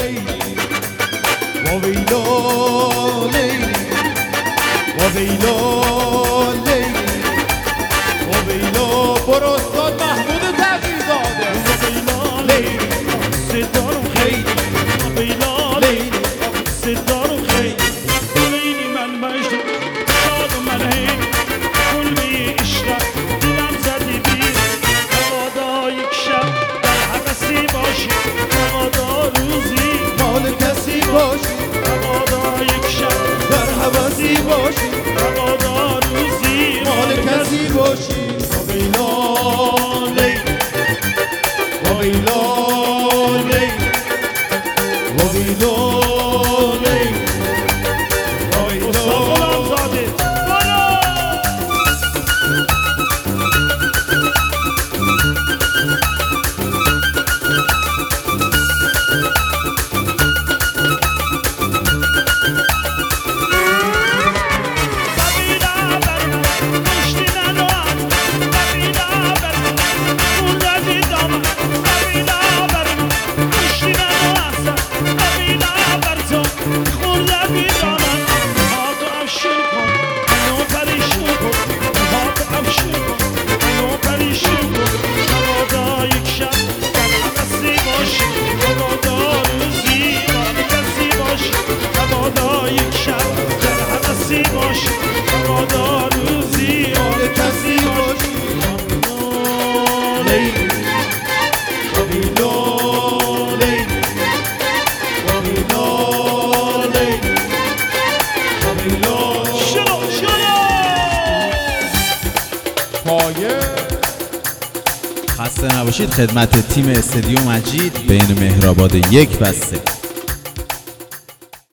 لیلی وویلا لیلی وویلا لیلی وویلا برو استاد محمود تقی‌زاده وویلا لیلی صدا رو خیلی وویلا لیلی صدا رو خیلی لیلی من مجنون شاد و من هین کلی عشقت دلم زدی بیر مبادا یک شب در حبسی باشی مبادا روزی مال کسی باشی مبادا یک شب در حوضی باشی مبادا روزی مال کسی باشی وویلا لیلی وویلا لیلی وویلا لیلی استاد غلامزاده برو خسته نباشید. خدمت تیم استدیو مجید بین مهرآباد 1 و 3.